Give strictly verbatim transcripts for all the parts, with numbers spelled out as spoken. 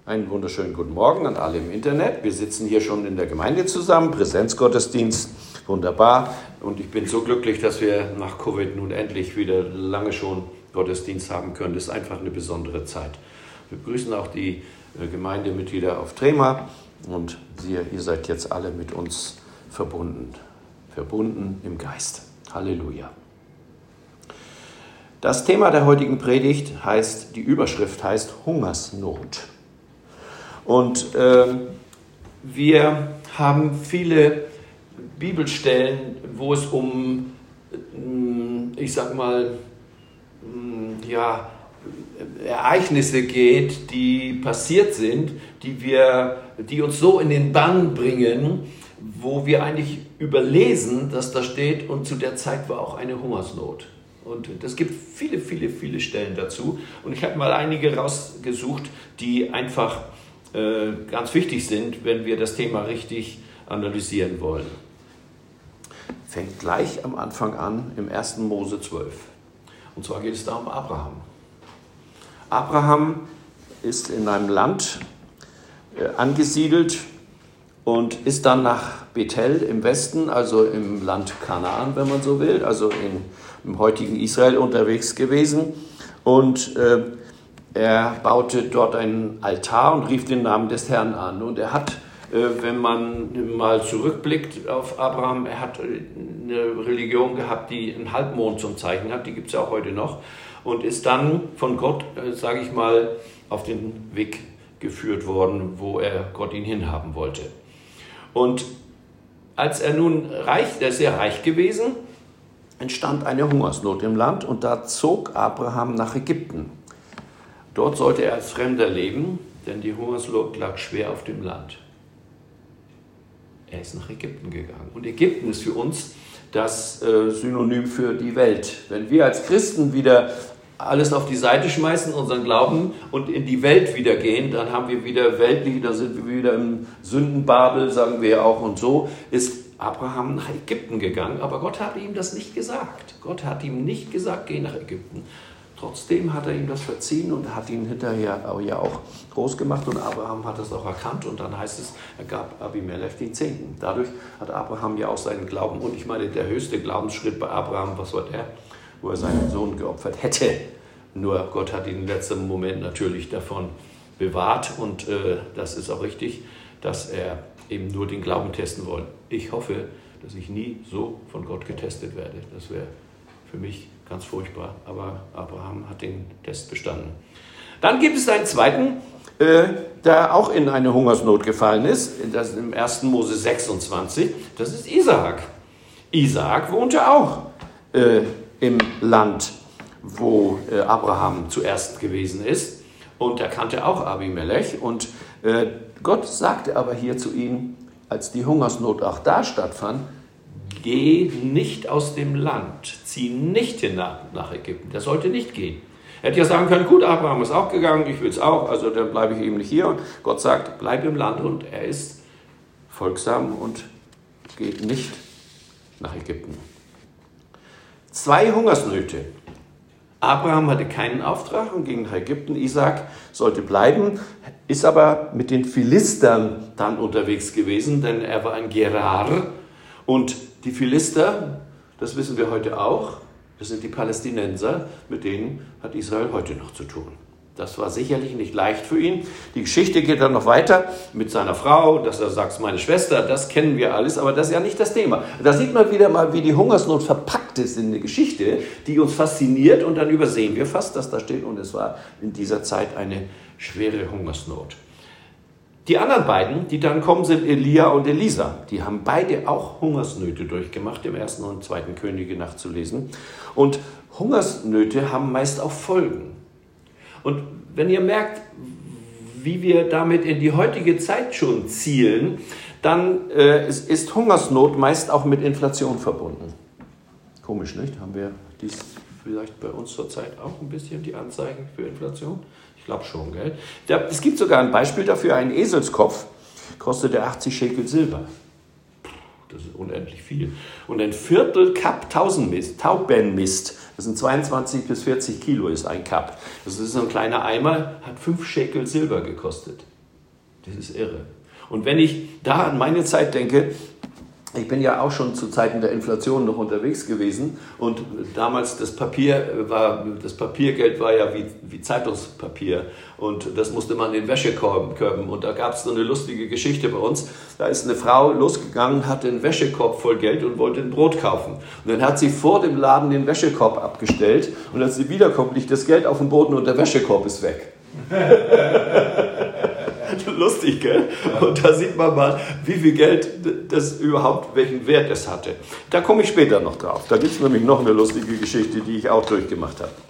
Einen wunderschönen guten Morgen an alle im Internet. Wir sitzen hier schon in der Gemeinde zusammen, Präsenzgottesdienst, wunderbar. Und ich bin so glücklich, dass wir nach Covid nun endlich wieder lange schon Gottesdienst haben können. Das ist einfach eine besondere Zeit. Wir begrüßen auch die Gemeindemitglieder auf Trema und ihr, ihr seid jetzt alle mit uns verbunden, verbunden im Geist. Halleluja. Das Thema der heutigen Predigt heißt, die Überschrift heißt Hungersnot. Und äh, wir haben viele Bibelstellen, wo es um, ich sag mal, ja, Ereignisse geht, die passiert sind, die, wir, die uns so in den Bann bringen, wo wir eigentlich überlesen, dass da steht, und zu der Zeit war auch eine Hungersnot. Und es gibt viele, viele, viele Stellen dazu. Und ich habe mal einige rausgesucht, die einfach äh, ganz wichtig sind, wenn wir das Thema richtig analysieren wollen. Fängt gleich am Anfang an im ersten Mose zwölf. Und zwar geht es da um Abraham. Abraham ist in einem Land äh, angesiedelt und ist dann nach Bethel im Westen, also im Land Kanaan, wenn man so will, also in, im heutigen Israel unterwegs gewesen. Und äh, er baute dort einen Altar und rief den Namen des Herrn an. Und er hat, äh, wenn man mal zurückblickt auf Abraham, er hat eine Religion gehabt, die einen Halbmond zum Zeichen hat, die gibt es ja auch heute noch. Und ist dann von Gott, äh, sage ich mal, auf den Weg geführt worden, wo er Gott ihn hinhaben wollte. Und als er nun reich, er ist sehr reich gewesen, entstand eine Hungersnot im Land und da zog Abraham nach Ägypten. Dort sollte er als Fremder leben, denn die Hungersnot lag schwer auf dem Land. Er ist nach Ägypten gegangen. Und Ägypten ist für uns das äh, Synonym für die Welt. Wenn wir als Christen wieder alles auf die Seite schmeißen, unseren Glauben, und in die Welt wieder gehen, dann haben wir wieder weltlich, dann sind wir wieder im Sündenbabel, sagen wir ja auch. Und so ist Abraham nach Ägypten gegangen, aber Gott hat ihm das nicht gesagt. Gott hat ihm nicht gesagt, geh nach Ägypten. Trotzdem hat er ihm das verziehen und hat ihn hinterher ja auch groß gemacht, und Abraham hat das auch erkannt, und dann heißt es, er gab Abimelech den Zehnten. Dadurch hat Abraham ja auch seinen Glauben, und ich meine, der höchste Glaubensschritt bei Abraham, was war der? Wo er seinen Sohn geopfert hätte. Nur Gott hat ihn im letzten Moment natürlich davon bewahrt, und äh, das ist auch richtig, dass er eben nur den Glauben testen wollte. Ich hoffe, dass ich nie so von Gott getestet werde. Das wäre für mich ganz furchtbar, aber Abraham hat den Test bestanden. Dann gibt es einen zweiten, äh, der auch in eine Hungersnot gefallen ist, das ist im ersten Mose sechsundzwanzig, das ist Isaak. Isaak wohnte auch äh, im Land, wo äh, Abraham zuerst gewesen ist, und er kannte auch Abimelech, und äh, Gott sagte aber hier zu ihm, als die Hungersnot auch da stattfand, geh nicht aus dem Land, zieh nicht hinab nach Ägypten. Der sollte nicht gehen. Er hätte ja sagen können, gut, Abraham ist auch gegangen, ich will es auch, also dann bleibe ich eben nicht hier. Und Gott sagt, bleib im Land, und er ist folgsam und geht nicht nach Ägypten. Zwei Hungersnöte. Abraham hatte keinen Auftrag und ging nach Ägypten. Isaak sollte bleiben, ist aber mit den Philistern dann unterwegs gewesen, denn er war ein Gerar. Und die Philister, das wissen wir heute auch, das sind die Palästinenser, mit denen hat Israel heute noch zu tun. Das war sicherlich nicht leicht für ihn. Die Geschichte geht dann noch weiter mit seiner Frau, dass er sagt, meine Schwester, das kennen wir alles, aber das ist ja nicht das Thema. Da sieht man wieder mal, wie die Hungersnot verpackt ist in eine Geschichte, die uns fasziniert, und dann übersehen wir fast, dass da steht, und es war in dieser Zeit eine schwere Hungersnot. Die anderen beiden, die dann kommen, sind Elia und Elisa. Die haben beide auch Hungersnöte durchgemacht, im ersten und zweiten Könige nachzulesen. Und Hungersnöte haben meist auch Folgen. Und wenn ihr merkt, wie wir damit in die heutige Zeit schon zielen, dann äh, ist, ist Hungersnot meist auch mit Inflation verbunden. Komisch, nicht? Haben wir dies vielleicht bei uns zurzeit auch ein bisschen die Anzeichen für Inflation? Ich glaube schon, gell? Da, es gibt sogar ein Beispiel dafür, ein Eselskopf kostete achtzig Schekel Silber. Das ist unendlich viel. Und ein Viertel Kapp Tausendmist, Taubenmist, das sind zweiundzwanzig bis vierzig Kilo, ist ein Kapp. Das ist so ein kleiner Eimer, hat fünf Schekel Silber gekostet. Das ist irre. Und wenn ich da an meine Zeit denke, ich bin ja auch schon zu Zeiten der Inflation noch unterwegs gewesen und damals das Papier war, das Papiergeld war ja wie, wie Zeitungspapier und das musste man in Wäschekörben und da gab es so eine lustige Geschichte bei uns. Da ist eine Frau losgegangen, hatte einen Wäschekorb voll Geld und wollte ein Brot kaufen. Und dann hat sie vor dem Laden den Wäschekorb abgestellt und als sie wiederkommt, liegt das Geld auf dem Boden und der Wäschekorb ist weg. Lustig, gell? Und da sieht man mal, wie viel Geld das überhaupt, welchen Wert es hatte. Da komme ich später noch drauf. Da gibt es nämlich noch eine lustige Geschichte, die ich auch durchgemacht habe.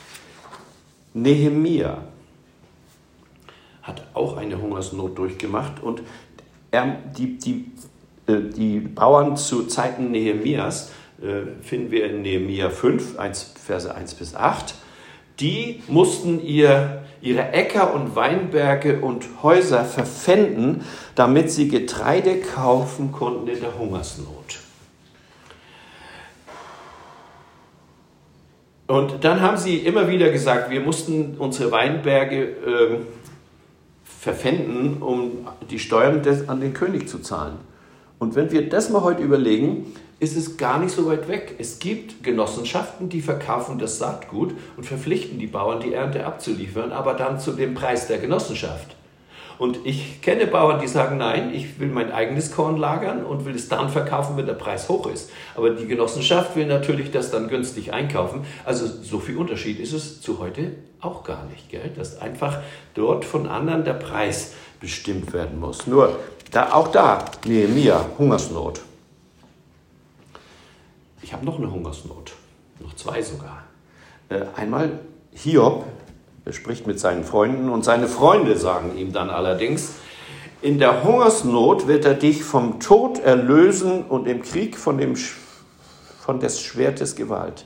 Nehemia hat auch eine Hungersnot durchgemacht und er, die, die, die Bauern zu Zeiten Nehemias, äh, finden wir in Nehemia fünf, eins, Verse eins bis acht, die mussten ihr, ihre Äcker und Weinberge und Häuser verpfänden, damit sie Getreide kaufen konnten in der Hungersnot. Und dann haben sie immer wieder gesagt, wir mussten unsere Weinberge äh, verpfänden, um die Steuern des, an den König zu zahlen. Und wenn wir das mal heute überlegen, ist es gar nicht so weit weg. Es gibt Genossenschaften, die verkaufen das Saatgut und verpflichten die Bauern, die Ernte abzuliefern, aber dann zu dem Preis der Genossenschaft. Und ich kenne Bauern, die sagen, nein, ich will mein eigenes Korn lagern und will es dann verkaufen, wenn der Preis hoch ist. Aber die Genossenschaft will natürlich das dann günstig einkaufen. Also so viel Unterschied ist es zu heute auch gar nicht, gell? Dass einfach dort von anderen der Preis bestimmt werden muss. Nur da, auch da, Nehemia, Hungersnot. Ich habe noch eine Hungersnot, noch zwei sogar. Äh, einmal Hiob, er spricht mit seinen Freunden und seine Freunde sagen ihm dann allerdings, in der Hungersnot wird er dich vom Tod erlösen und im Krieg von, dem, von des Schwertes Gewalt.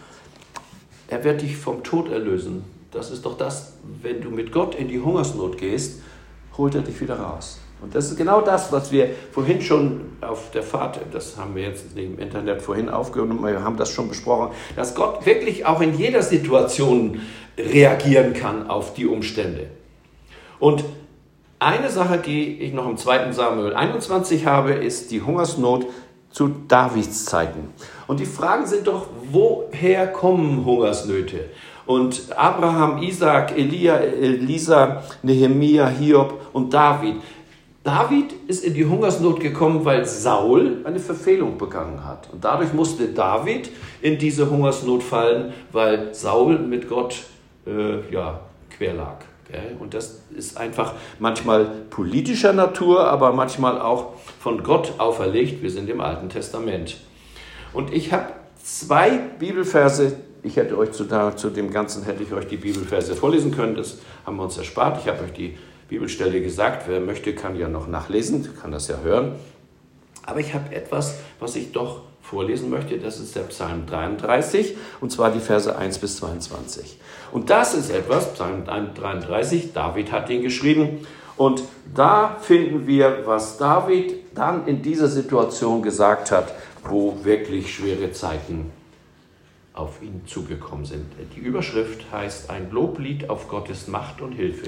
Er wird dich vom Tod erlösen. Das ist doch das, wenn du mit Gott in die Hungersnot gehst, holt er dich wieder raus. Und das ist genau das, was wir vorhin schon auf der Fahrt, das haben wir jetzt im Internet vorhin aufgenommen, wir haben das schon besprochen, dass Gott wirklich auch in jeder Situation reagieren kann auf die Umstände. Und eine Sache, die ich noch im zweiten Samuel einundzwanzig habe, ist die Hungersnot zu Davids Zeiten. Und die Fragen sind doch, woher kommen Hungersnöte? Und Abraham, Isaak, Elia, Elisa, Nehemia, Hiob und David. David ist in die Hungersnot gekommen, weil Saul eine Verfehlung begangen hat. Und dadurch musste David in diese Hungersnot fallen, weil Saul mit Gott äh, ja, quer lag. Okay? Und das ist einfach manchmal politischer Natur, aber manchmal auch von Gott auferlegt. Wir sind im Alten Testament. Und ich habe zwei Bibelverse, ich hätte euch zu, da, zu dem Ganzen hätte ich euch die Bibelverse vorlesen können, das haben wir uns erspart. Ich habe euch die Bibelstelle gesagt, wer möchte, kann ja noch nachlesen, kann das ja hören. Aber ich habe etwas, was ich doch vorlesen möchte, das ist der Psalm dreiunddreißig, und zwar die Verse eins bis zweiundzwanzig. Und das ist etwas, Psalm dreiunddreißig, David hat ihn geschrieben, und da finden wir, was David dann in dieser Situation gesagt hat, wo wirklich schwere Zeiten auf ihn zugekommen sind. Die Überschrift heißt, ein Loblied auf Gottes Macht und Hilfe.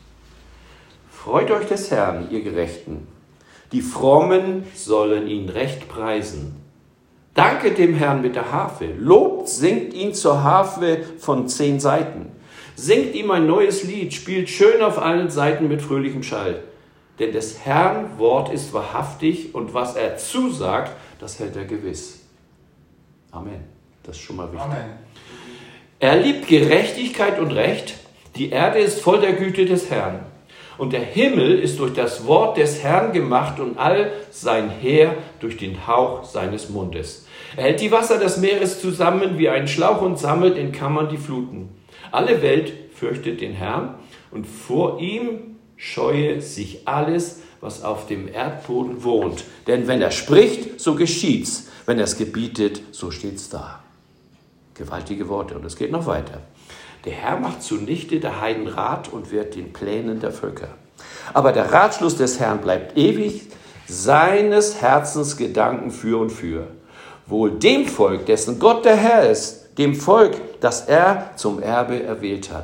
Freut euch des Herrn, ihr Gerechten. Die Frommen sollen ihn recht preisen. Danket dem Herrn mit der Harfe. Lobt, singt ihn zur Harfe von zehn Saiten. Singt ihm ein neues Lied, spielt schön auf allen Seiten mit fröhlichem Schall. Denn des Herrn Wort ist wahrhaftig und was er zusagt, das hält er gewiss. Amen. Das ist schon mal wichtig. Amen. Er liebt Gerechtigkeit und Recht. Die Erde ist voll der Güte des Herrn. Und der Himmel ist durch das Wort des Herrn gemacht und all sein Heer durch den Hauch seines Mundes. Er hält die Wasser des Meeres zusammen wie einen Schlauch und sammelt in Kammern die Fluten. Alle Welt fürchtet den Herrn und vor ihm scheue sich alles, was auf dem Erdboden wohnt. Denn wenn er spricht, so geschieht's. Wenn er es gebietet, so steht's da. Gewaltige Worte. Und es geht noch weiter. Der Herr macht zunichte der Heiden Rat und wird den Plänen der Völker. Aber der Ratschluss des Herrn bleibt ewig, seines Herzens Gedanken für und für. Wohl dem Volk, dessen Gott der Herr ist, dem Volk, das er zum Erbe erwählt hat.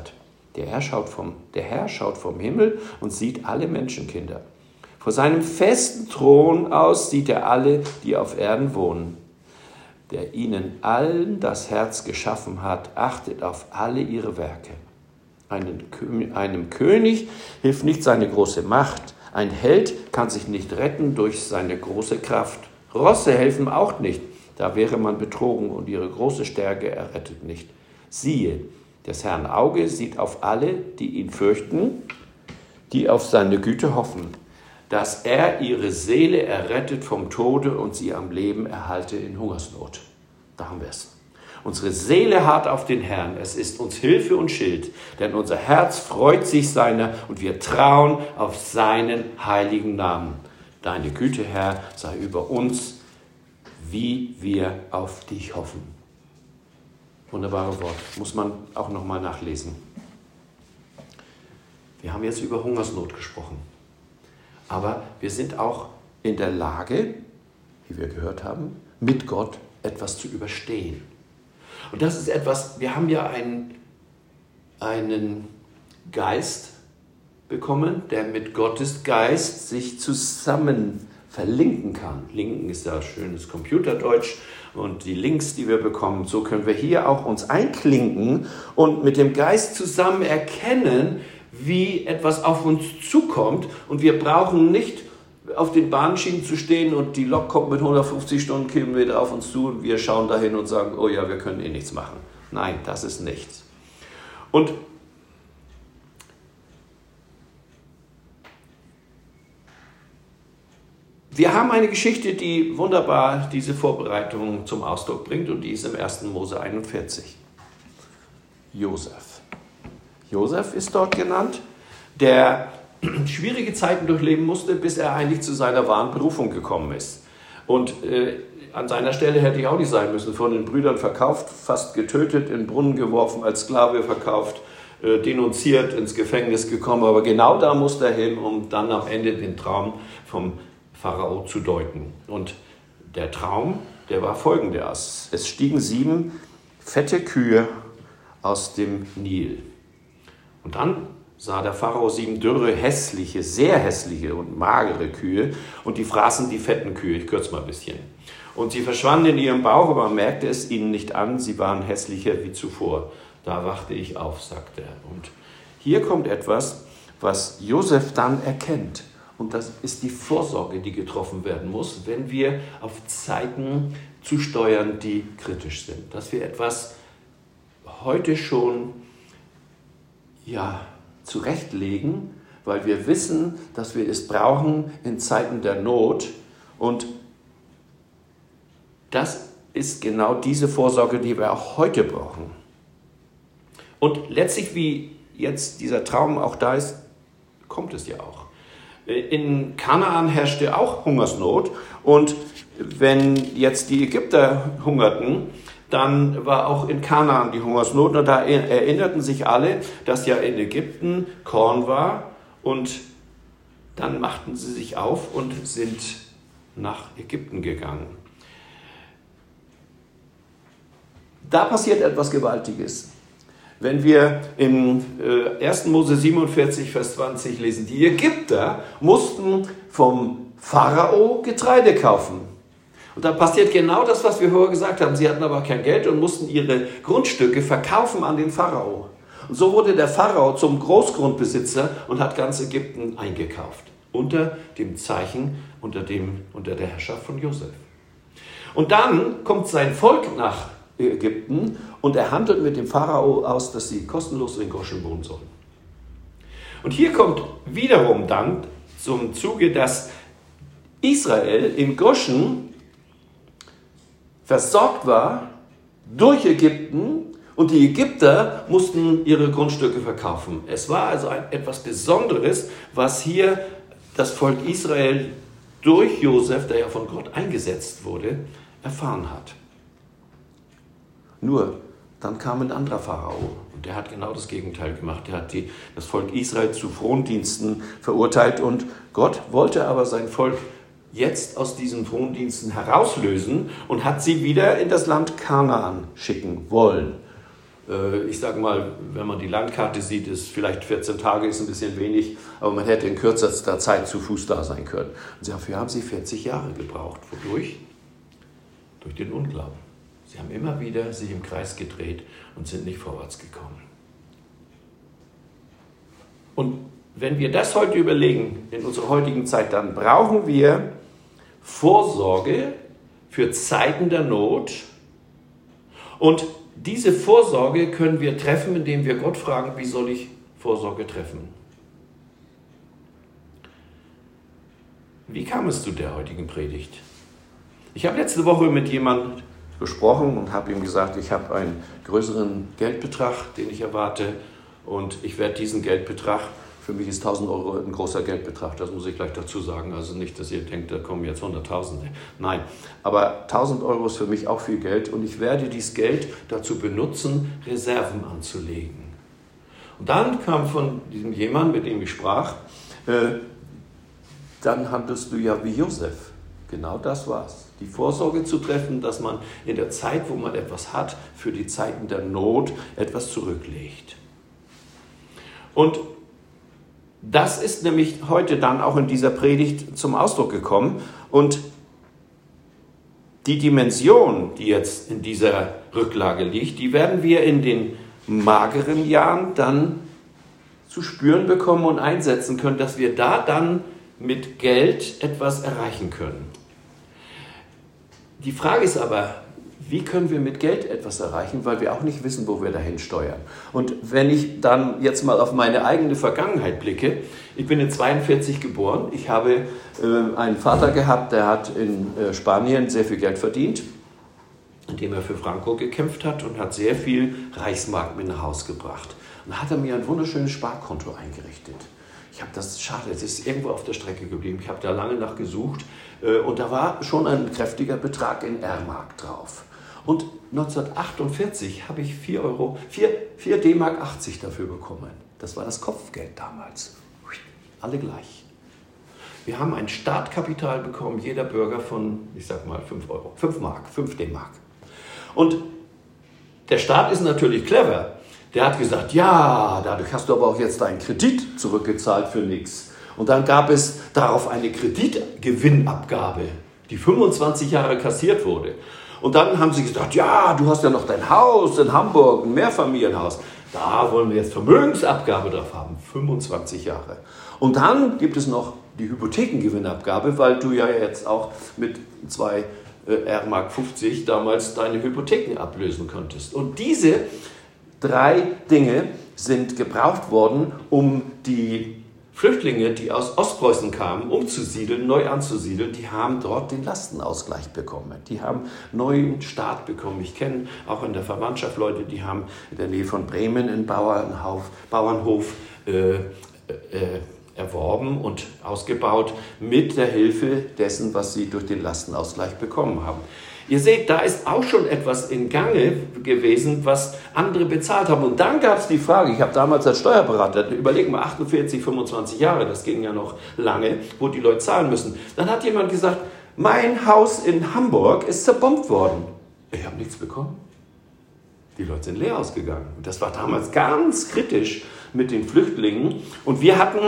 Der Herr schaut vom, der Herr schaut vom Himmel und sieht alle Menschenkinder. Vor seinem festen Thron aus sieht er alle, die auf Erden wohnen. Der ihnen allen das Herz geschaffen hat, achtet auf alle ihre Werke. Einem, einem König hilft nicht seine große Macht. Ein Held kann sich nicht retten durch seine große Kraft. Rosse helfen auch nicht, da wäre man betrogen und ihre große Stärke errettet nicht. Siehe, des Herrn Auge sieht auf alle, die ihn fürchten, die auf seine Güte hoffen, dass er ihre Seele errettet vom Tode und sie am Leben erhalte in Hungersnot. Da haben wir es. Unsere Seele harrt auf den Herrn, es ist uns Hilfe und Schild, denn unser Herz freut sich seiner und wir trauen auf seinen heiligen Namen. Deine Güte, Herr, sei über uns, wie wir auf dich hoffen. Wunderbare Wort, muss man auch nochmal nachlesen. Wir haben jetzt über Hungersnot gesprochen, aber wir sind auch in der Lage, wie wir gehört haben, mit Gott etwas zu überstehen. Und das ist etwas, wir haben ja einen, einen Geist bekommen, der mit Gottes Geist sich zusammen verlinken kann. Linken ist ja schönes Computerdeutsch und die Links, die wir bekommen, so können wir hier auch uns einklinken und mit dem Geist zusammen erkennen, wie etwas auf uns zukommt und wir brauchen nicht auf den Bahnschienen zu stehen und die Lok kommt mit hundertfünfzig Stundenkilometer auf uns zu und wir schauen dahin und sagen, oh ja, wir können eh nichts machen. Nein, das ist nichts. Und wir haben eine Geschichte, die wunderbar diese Vorbereitung zum Ausdruck bringt und die ist im ersten Mose einundvierzig. Josef. Josef ist dort genannt, der schwierige Zeiten durchleben musste, bis er eigentlich zu seiner wahren Berufung gekommen ist. Und äh, an seiner Stelle hätte ich auch nicht sein müssen. Von den Brüdern verkauft, fast getötet, in den Brunnen geworfen, als Sklave verkauft, äh, denunziert, ins Gefängnis gekommen. Aber genau da musste er hin, um dann am Ende den Traum vom Pharao zu deuten. Und der Traum, der war folgender. Es stiegen sieben fette Kühe aus dem Nil. Und dann sah der Pharao sieben dürre, hässliche, sehr hässliche und magere Kühe und die fraßen die fetten Kühe. Ich kürze mal ein bisschen. Und sie verschwanden in ihrem Bauch, aber man merkte es ihnen nicht an. Sie waren hässlicher wie zuvor. Da wachte ich auf, sagte er. Und hier kommt etwas, was Josef dann erkennt. Und das ist die Vorsorge, die getroffen werden muss, wenn wir auf Zeiten zusteuern, die kritisch sind. Dass wir etwas heute schon ja, zurechtlegen, weil wir wissen, dass wir es brauchen in Zeiten der Not. Und das ist genau diese Vorsorge, die wir auch heute brauchen. Und letztlich, wie jetzt dieser Traum auch da ist, kommt es ja auch. In Kanaan herrschte auch Hungersnot und wenn jetzt die Ägypter hungerten, dann war auch in Kanaan die Hungersnot und da erinnerten sich alle, dass ja in Ägypten Korn war und dann machten sie sich auf und sind nach Ägypten gegangen. Da passiert etwas Gewaltiges. Wenn wir im ersten Mose siebenundvierzig, Vers zwanzig lesen, die Ägypter mussten vom Pharao Getreide kaufen. Und da passiert genau das, was wir vorher gesagt haben. Sie hatten aber kein Geld und mussten ihre Grundstücke verkaufen an den Pharao. Und so wurde der Pharao zum Großgrundbesitzer und hat ganz Ägypten eingekauft. Unter dem Zeichen, unter, dem, unter der Herrschaft von Josef. Und dann kommt sein Volk nach Ägypten und er handelt mit dem Pharao aus, dass sie kostenlos in Goschen wohnen sollen. Und hier kommt wiederum dann zum Zuge, dass Israel in Goschen versorgt war durch Ägypten und die Ägypter mussten ihre Grundstücke verkaufen. Es war also ein, etwas Besonderes, was hier das Volk Israel durch Josef, der ja von Gott eingesetzt wurde, erfahren hat. Nur, dann kam ein anderer Pharao und der hat genau das Gegenteil gemacht. Der hat die, das Volk Israel zu Frondiensten verurteilt und Gott wollte aber sein Volk jetzt aus diesen Frondiensten herauslösen und hat sie wieder in das Land Kanaan schicken wollen. Ich sage mal, wenn man die Landkarte sieht, ist vielleicht vierzehn Tage ist ein bisschen wenig, aber man hätte in kürzester Zeit zu Fuß da sein können. Und dafür haben sie vierzig Jahre gebraucht. Wodurch? Durch den Unglauben. Sie haben immer wieder sich im Kreis gedreht und sind nicht vorwärts gekommen. Und wenn wir das heute überlegen, in unserer heutigen Zeit, dann brauchen wir Vorsorge für Zeiten der Not. Und diese Vorsorge können wir treffen, indem wir Gott fragen, wie soll ich Vorsorge treffen? Wie kam es zu der heutigen Predigt? Ich habe letzte Woche mit jemandem gesprochen und habe ihm gesagt, ich habe einen größeren Geldbetrag, den ich erwarte, und ich werde diesen Geldbetrag, für mich ist tausend Euro ein großer Geldbetrag, das muss ich gleich dazu sagen, also nicht, dass ihr denkt, da kommen jetzt Hunderttausende, nein, aber tausend Euro ist für mich auch viel Geld und ich werde dieses Geld dazu benutzen, Reserven anzulegen. Und dann kam von diesem jemand, mit dem ich sprach, äh, dann handelst du ja wie Josef. Genau das war's. Die Vorsorge zu treffen, dass man in der Zeit, wo man etwas hat, für die Zeiten der Not etwas zurücklegt. Und das ist nämlich heute dann auch in dieser Predigt zum Ausdruck gekommen. Und die Dimension, die jetzt in dieser Rücklage liegt, die werden wir in den mageren Jahren dann zu spüren bekommen und einsetzen können, dass wir da dann mit Geld etwas erreichen können. Die Frage ist aber, wie können wir mit Geld etwas erreichen, weil wir auch nicht wissen, wo wir dahin steuern. Und wenn ich dann jetzt mal auf meine eigene Vergangenheit blicke, ich bin in zweiundvierzig geboren, ich habe äh, einen Vater gehabt, der hat in äh, Spanien sehr viel Geld verdient, indem er für Franco gekämpft hat und hat sehr viel Reichsmark mit nach Hause gebracht. Und da hat er mir ein wunderschönes Sparkonto eingerichtet. Ich habe das, schade, es ist irgendwo auf der Strecke geblieben, ich habe da lange nach gesucht äh, und da war schon ein kräftiger Betrag in R-Mark drauf. Und neunzehnhundertachtundvierzig habe ich vier Euro, vier D-Mark achtzig dafür bekommen. Das war das Kopfgeld damals. Alle gleich. Wir haben ein Startkapital bekommen, jeder Bürger von, ich sag mal, fünf Euro. fünf Mark, fünf D-Mark. Und der Staat ist natürlich clever. Der hat gesagt, ja, dadurch hast du aber auch jetzt deinen Kredit zurückgezahlt für nichts. Und dann gab es darauf eine Kreditgewinnabgabe, die fünfundzwanzig Jahre kassiert wurde. Und dann haben sie gesagt, ja, du hast ja noch dein Haus in Hamburg, ein Mehrfamilienhaus. Da wollen wir jetzt Vermögensabgabe drauf haben, fünfundzwanzig Jahre. Und dann gibt es noch die Hypothekengewinnabgabe, weil du ja jetzt auch mit zwei R-Mark fünfzig damals deine Hypotheken ablösen konntest. Und diese drei Dinge sind gebraucht worden, um die Flüchtlinge, die aus Ostpreußen kamen, umzusiedeln, neu anzusiedeln, die haben dort den Lastenausgleich bekommen. Die haben neuen Start bekommen. Ich kenne auch in der Verwandtschaft Leute, die haben in der Nähe von Bremen einen Bauernhof, Bauernhof äh, äh, erworben und ausgebaut mit der Hilfe dessen, was sie durch den Lastenausgleich bekommen haben. Ihr seht, da ist auch schon etwas in Gange gewesen, was andere bezahlt haben. Und dann gab es die Frage, ich habe damals als Steuerberater, überlegen wir achtundvierzig, fünfundzwanzig Jahre, das ging ja noch lange, wo die Leute zahlen müssen. Dann hat jemand gesagt, mein Haus in Hamburg ist zerbombt worden. Ich habe nichts bekommen. Die Leute sind leer ausgegangen. Und das war damals ganz kritisch mit den Flüchtlingen. Und wir hatten,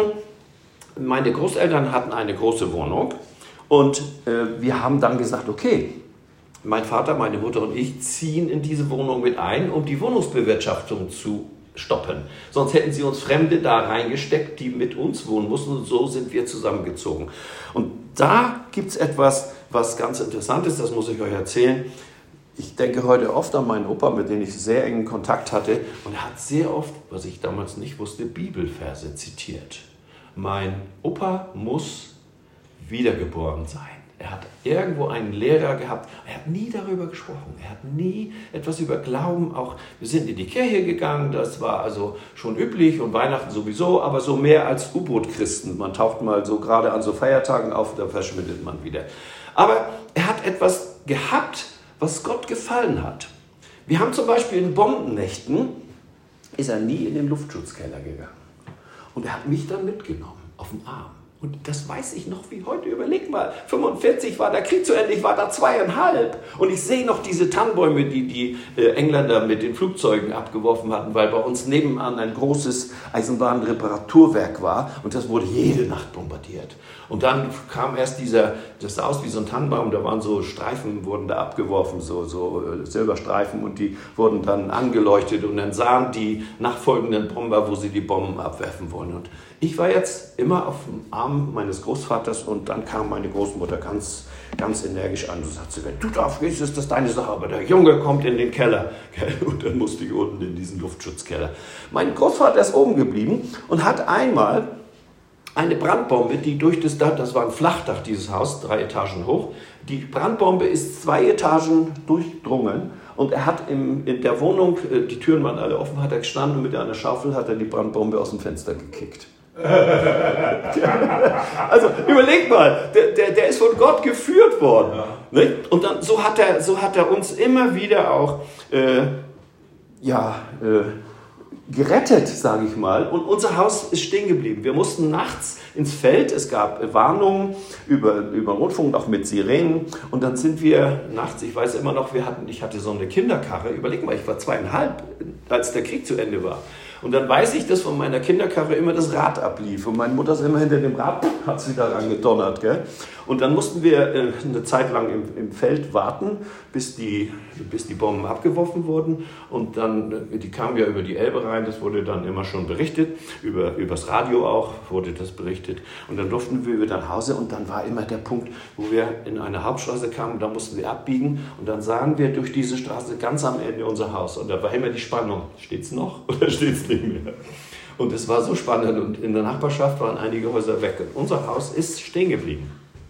meine Großeltern hatten eine große Wohnung. Und äh, wir haben dann gesagt, okay, mein Vater, meine Mutter und ich ziehen in diese Wohnung mit ein, um die Wohnungsbewirtschaftung zu stoppen. Sonst hätten sie uns Fremde da reingesteckt, die mit uns wohnen mussten. Und so sind wir zusammengezogen. Und da gibt es etwas, was ganz interessant ist, das muss ich euch erzählen. Ich denke heute oft an meinen Opa, mit dem ich sehr engen Kontakt hatte. Und er hat sehr oft, was ich damals nicht wusste, Bibelverse zitiert. Mein Opa muss wiedergeboren sein. Er hat irgendwo einen Lehrer gehabt, er hat nie darüber gesprochen, er hat nie etwas über Glauben, auch wir sind in die Kirche gegangen, das war also schon üblich und Weihnachten sowieso, aber so mehr als U-Boot-Christen, man taucht mal so gerade an so Feiertagen auf, da verschwindet man wieder. Aber er hat etwas gehabt, was Gott gefallen hat. Wir haben zum Beispiel in Bombennächten, ist er nie in den Luftschutzkeller gegangen und er hat mich dann mitgenommen auf den Arm. Und das weiß ich noch wie heute. Überleg mal, fünfundvierzig war der Krieg zu Ende, ich war da zweieinhalb. Und ich sehe noch diese Tannenbäume, die die äh, Engländer mit den Flugzeugen abgeworfen hatten, weil bei uns nebenan ein großes Eisenbahnreparaturwerk war. Und das wurde jede Nacht bombardiert. Und dann kam erst dieser, das sah aus wie so ein Tannenbaum, da waren so Streifen, wurden da abgeworfen, so, so äh, Silberstreifen. Und die wurden dann angeleuchtet. Und dann sahen die nachfolgenden Bomber, wo sie die Bomben abwerfen wollen. Und ich war jetzt immer auf dem Arm meines Großvaters und dann kam meine Großmutter ganz, ganz energisch an und sagte, wenn du drauf gehst, ist das deine Sache, aber der Junge kommt in den Keller. Und dann musste ich unten in diesen Luftschutzkeller. Mein Großvater ist oben geblieben und hat einmal eine Brandbombe, die durch das Dach, das war ein Flachdach, dieses Haus, drei Etagen hoch, die Brandbombe ist zwei Etagen durchdrungen. Und er hat im, in der Wohnung, die Türen waren alle offen, hat er gestanden und mit einer Schaufel hat er die Brandbombe aus dem Fenster gekickt. Also überleg mal, der, der, der ist von Gott geführt worden. Ja. Ne? Und dann, so, hat er, so hat er uns immer wieder auch äh, ja, äh, gerettet, sage ich mal. Und unser Haus ist stehen geblieben. Wir mussten nachts ins Feld, es gab Warnungen über, über Rundfunk, auch mit Sirenen. Und dann sind wir nachts, ich weiß immer noch, wir hatten, ich hatte so eine Kinderkarre. Überleg mal, ich war zweieinhalb, als der Krieg zu Ende war. Und dann weiß ich, dass von meiner Kinderkarre immer das Rad ablief. Und meine Mutter ist immer hinter dem Rad, hat sie da angedonnert. Gell? Und dann mussten wir äh, eine Zeit lang im, im Feld warten, bis die, bis die Bomben abgeworfen wurden. Und dann, äh, die kamen ja über die Elbe rein, das wurde dann immer schon berichtet. Über, übers Radio auch wurde das berichtet. Und dann durften wir wieder nach Hause. Und dann war immer der Punkt, wo wir in eine Hauptstraße kamen. Da mussten wir abbiegen. Und dann sahen wir durch diese Straße ganz am Ende unser Haus. Und da war immer die Spannung. Steht's noch oder steht's nicht mehr? Und es war so spannend. Und in der Nachbarschaft waren einige Häuser weg. Und unser Haus ist stehen geblieben.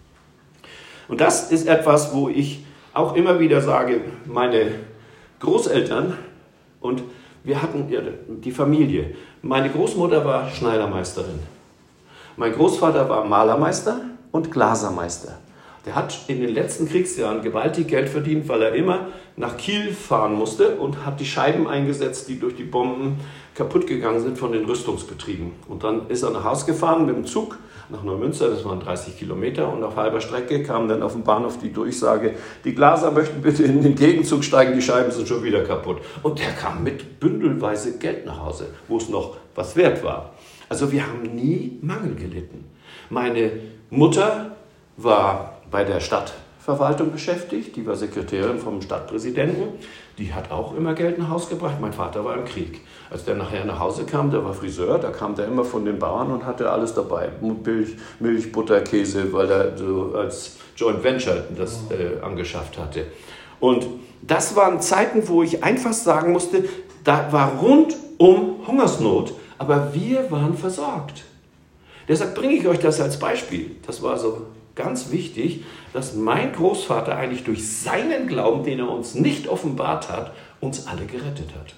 Und das ist etwas, wo ich auch immer wieder sage, meine Großeltern und wir hatten ja, die Familie. Meine Großmutter war Schneidermeisterin. Mein Großvater war Malermeister und Glasermeister. Der hat in den letzten Kriegsjahren gewaltig Geld verdient, weil er immer nach Kiel fahren musste und hat die Scheiben eingesetzt, die durch die Bomben kaputt gegangen sind von den Rüstungsbetrieben. Und dann ist er nach Hause gefahren mit dem Zug nach Neumünster, das waren dreißig Kilometer, und auf halber Strecke kam dann auf dem Bahnhof die Durchsage, die Glaser möchten bitte in den Gegenzug steigen, die Scheiben sind schon wieder kaputt. Und der kam mit bündelweise Geld nach Hause, wo es noch was wert war. Also wir haben nie Mangel gelitten. Meine Mutter war bei der Stadtverwaltung beschäftigt, die war Sekretärin vom Stadtpräsidenten, die hat auch immer Geld nach Hause gebracht. Mein Vater war im Krieg. Als der nachher nach Hause kam, der war Friseur, da kam der immer von den Bauern und hatte alles dabei. Milch, Milch Butter, Käse, weil er so als Joint Venture das äh, angeschafft hatte. Und das waren Zeiten, wo ich einfach sagen musste, da war rundum Hungersnot, aber wir waren versorgt. Deshalb bringe ich euch das als Beispiel. Das war so ganz wichtig, dass mein Großvater eigentlich durch seinen Glauben, den er uns nicht offenbart hat, uns alle gerettet hat.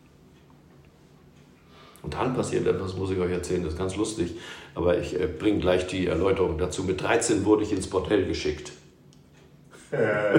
Und dann passiert etwas, muss ich euch erzählen, das ist ganz lustig, aber ich äh, bringe gleich die Erläuterung dazu. Mit dreizehn wurde ich ins Bordell geschickt. Äh.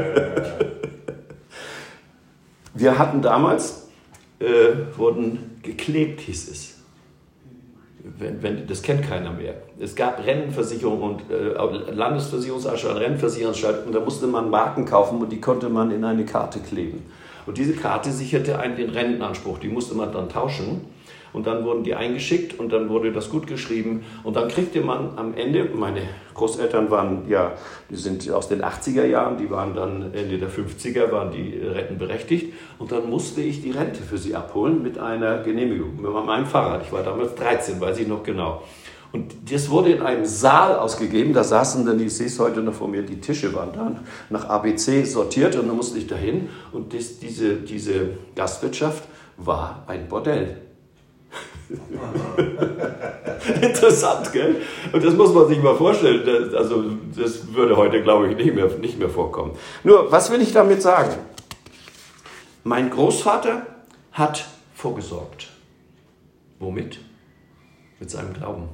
Wir hatten damals, äh, wurden geklebt, hieß es. Wenn, wenn, das kennt keiner mehr. Es gab Rentenversicherung und äh, Landesversicherungsanstalt, Rentenversicherungsanstalt, und da musste man Marken kaufen und die konnte man in eine Karte kleben. Und diese Karte sicherte einen den Rentenanspruch, die musste man dann tauschen. Und dann wurden die eingeschickt und dann wurde das gut geschrieben. Und dann kriegte man am Ende, meine Großeltern waren ja, die sind aus den achtziger Jahren, die waren dann Ende der fünfziger, waren die rentenberechtigt. Und dann musste ich die Rente für sie abholen mit einer Genehmigung, mit meinem Fahrrad. Ich war damals dreizehn, weiß ich noch genau. Und das wurde in einem Saal ausgegeben, da saßen dann, ich sehe es heute noch vor mir, die Tische waren dann nach A B C sortiert und dann musste ich dahin. Und das, diese, diese Gastwirtschaft war ein Bordell. Interessant, gell? Und das muss man sich mal vorstellen. Das, also, das würde heute, glaube ich, nicht mehr, nicht mehr vorkommen. Nur, was will ich damit sagen? Mein Großvater hat vorgesorgt. Womit? Mit seinem Glauben.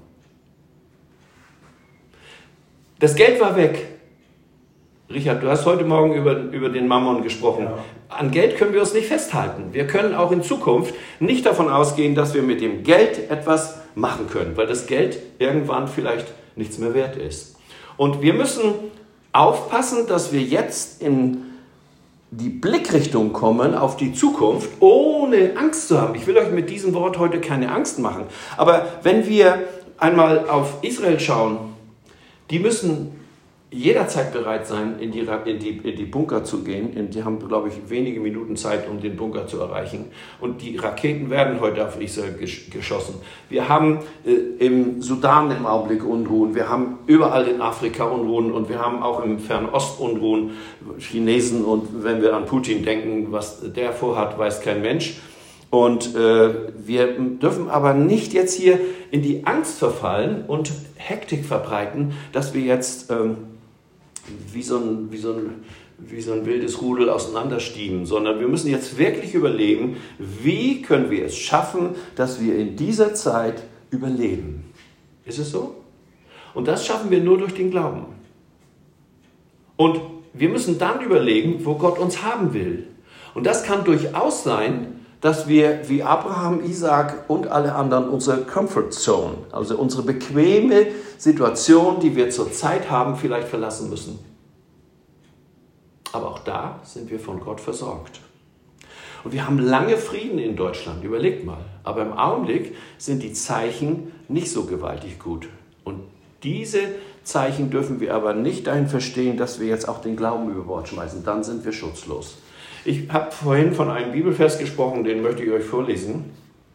Das Geld war weg. Richard, du hast heute Morgen über, über den Mammon gesprochen. Ja. An Geld können wir uns nicht festhalten. Wir können auch in Zukunft nicht davon ausgehen, dass wir mit dem Geld etwas machen können, weil das Geld irgendwann vielleicht nichts mehr wert ist. Und wir müssen aufpassen, dass wir jetzt in die Blickrichtung kommen auf die Zukunft, ohne Angst zu haben. Ich will euch mit diesem Wort heute keine Angst machen. Aber wenn wir einmal auf Israel schauen, die müssen jederzeit bereit sein, in die, in die, in die Bunker zu gehen. Die haben, glaube ich, wenige Minuten Zeit, um den Bunker zu erreichen. Und die Raketen werden heute auf Israel geschossen. Wir haben äh, im Sudan im Augenblick Unruhen. Wir haben überall in Afrika Unruhen. Und wir haben auch im Fernen Ost Unruhen. Chinesen. Und wenn wir an Putin denken, was der vorhat, weiß kein Mensch. Und äh, wir dürfen aber nicht jetzt hier in die Angst verfallen und Hektik verbreiten, dass wir jetzt ähm, wie so ein, wie so ein, wie so ein wildes Rudel auseinanderstieben, sondern wir müssen jetzt wirklich überlegen, wie können wir es schaffen, dass wir in dieser Zeit überleben. Ist es so? Und das schaffen wir nur durch den Glauben. Und wir müssen dann überlegen, wo Gott uns haben will. Und das kann durchaus sein, dass wir wie Abraham, Isaak und alle anderen unsere Comfort Zone, also unsere bequeme Situation, die wir zurzeit haben, vielleicht verlassen müssen. Aber auch da sind wir von Gott versorgt. Und wir haben lange Frieden in Deutschland, überlegt mal. Aber im Augenblick sind die Zeichen nicht so gewaltig gut. Und diese Zeichen dürfen wir aber nicht dahin verstehen, dass wir jetzt auch den Glauben über Bord schmeißen. Dann sind wir schutzlos. Ich habe vorhin von einem Bibelvers gesprochen, den möchte ich euch vorlesen.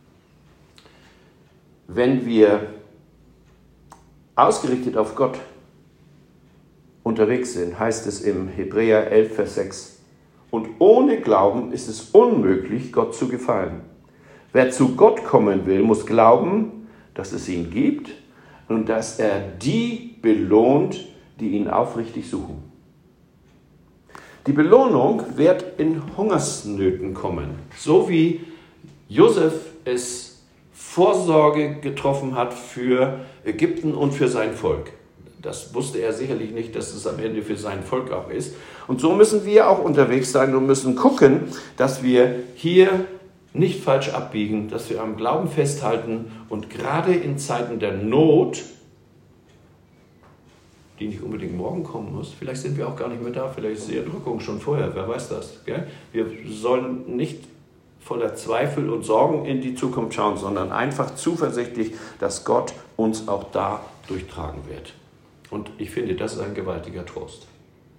Wenn wir ausgerichtet auf Gott unterwegs sind, heißt es im Hebräer elf, Vers sechs, und ohne Glauben ist es unmöglich, Gott zu gefallen. Wer zu Gott kommen will, muss glauben, dass es ihn gibt und dass er die belohnt, die ihn aufrichtig suchen. Die Belohnung wird in Hungersnöten kommen, so wie Josef es Vorsorge getroffen hat für Ägypten und für sein Volk. Das wusste er sicherlich nicht, dass es am Ende für sein Volk auch ist. Und so müssen wir auch unterwegs sein und müssen gucken, dass wir hier nicht falsch abbiegen, dass wir am Glauben festhalten und gerade in Zeiten der Not, die nicht unbedingt morgen kommen muss. Vielleicht sind wir auch gar nicht mehr da, vielleicht ist die Erdrückung schon vorher, wer weiß das. Gell? Wir sollen nicht voller Zweifel und Sorgen in die Zukunft schauen, sondern einfach zuversichtlich, dass Gott uns auch da durchtragen wird. Und ich finde, das ist ein gewaltiger Trost.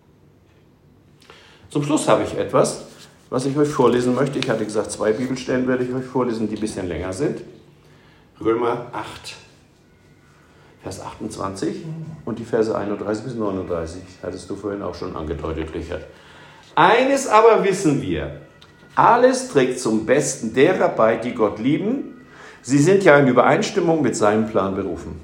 Zum Schluss habe ich etwas, was ich euch vorlesen möchte. Ich hatte gesagt, zwei Bibelstellen werde ich euch vorlesen, die ein bisschen länger sind. Römer acht. Vers achtundzwanzig und die Verse einunddreißig bis neununddreißig, hattest du vorhin auch schon angedeutet, Richard. Eines aber wissen wir, alles trägt zum Besten derer bei, die Gott lieben. Sie sind ja in Übereinstimmung mit seinem Plan berufen.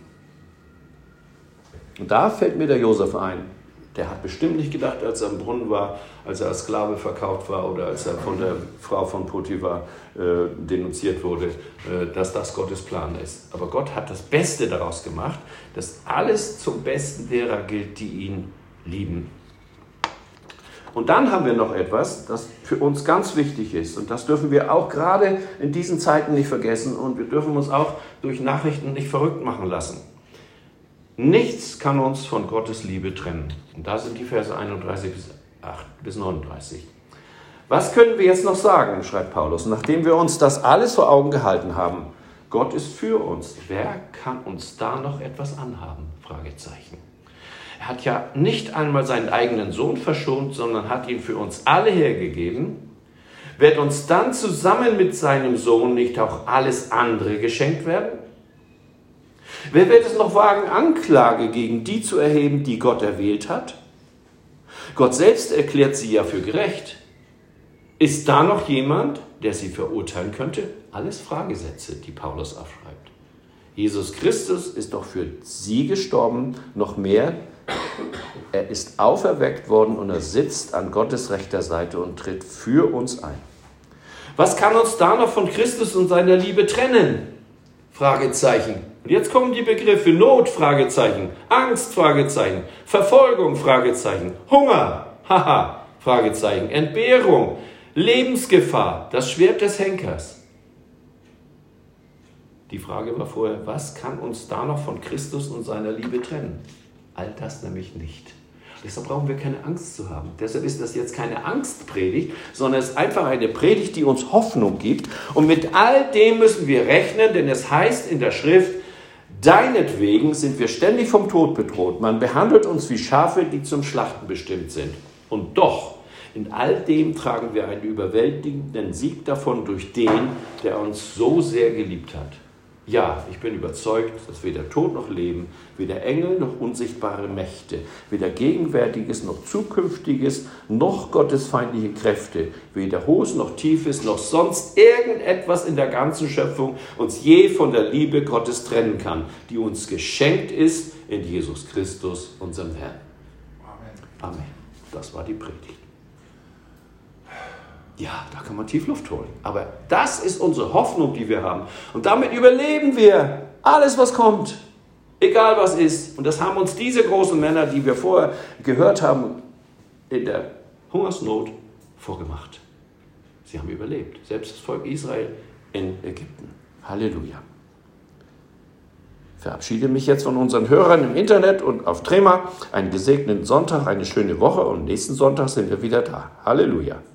Und da fällt mir der Josef ein. Der hat bestimmt nicht gedacht, als er im Brunnen war, als er als Sklave verkauft war oder als er von der Frau von Potiphar äh, denunziert wurde, äh, dass das Gottes Plan ist. Aber Gott hat das Beste daraus gemacht, dass alles zum Besten derer gilt, die ihn lieben. Und dann haben wir noch etwas, das für uns ganz wichtig ist. Und das dürfen wir auch gerade in diesen Zeiten nicht vergessen. Und wir dürfen uns auch durch Nachrichten nicht verrückt machen lassen. Nichts kann uns von Gottes Liebe trennen. Und da sind die Verse einunddreißig bis neununddreißig. Was können wir jetzt noch sagen, schreibt Paulus, nachdem wir uns das alles vor Augen gehalten haben? Gott ist für uns. Wer kann uns da noch etwas anhaben? Fragezeichen. Er hat ja nicht einmal seinen eigenen Sohn verschont, sondern hat ihn für uns alle hergegeben. Wird uns dann zusammen mit seinem Sohn nicht auch alles andere geschenkt werden? Wer wird es noch wagen, Anklage gegen die zu erheben, die Gott erwählt hat? Gott selbst erklärt sie ja für gerecht. Ist da noch jemand, der sie verurteilen könnte? Alles Fragesätze, die Paulus aufschreibt. Jesus Christus ist doch für sie gestorben, noch mehr. Er ist auferweckt worden und er sitzt an Gottes rechter Seite und tritt für uns ein. Was kann uns da noch von Christus und seiner Liebe trennen? Fragezeichen. Und jetzt kommen die Begriffe Not, Fragezeichen, Angst, Fragezeichen, Verfolgung, Fragezeichen, Hunger, haha, Fragezeichen, Entbehrung, Lebensgefahr, das Schwert des Henkers. Die Frage war vorher, was kann uns da noch von Christus und seiner Liebe trennen? All das nämlich nicht. Deshalb brauchen wir keine Angst zu haben. Deshalb ist das jetzt keine Angstpredigt, sondern es ist einfach eine Predigt, die uns Hoffnung gibt. Und mit all dem müssen wir rechnen, denn es heißt in der Schrift, deinetwegen sind wir ständig vom Tod bedroht. Man behandelt uns wie Schafe, die zum Schlachten bestimmt sind. Und doch, in all dem tragen wir einen überwältigenden Sieg davon durch den, der uns so sehr geliebt hat. Ja, ich bin überzeugt, dass weder Tod noch Leben, weder Engel noch unsichtbare Mächte, weder Gegenwärtiges noch Zukünftiges, noch gottesfeindliche Kräfte, weder Hohes noch Tiefes, noch sonst irgendetwas in der ganzen Schöpfung uns je von der Liebe Gottes trennen kann, die uns geschenkt ist in Jesus Christus, unserem Herrn. Amen. Amen. Das war die Predigt. Ja, da kann man Tiefluft holen. Aber das ist unsere Hoffnung, die wir haben. Und damit überleben wir alles, was kommt. Egal was ist. Und das haben uns diese großen Männer, die wir vorher gehört haben, in der Hungersnot vorgemacht. Sie haben überlebt. Selbst das Volk Israel in Ägypten. Halleluja. Ich verabschiede mich jetzt von unseren Hörern im Internet und auf Trema. Einen gesegneten Sonntag, eine schöne Woche und nächsten Sonntag sind wir wieder da. Halleluja.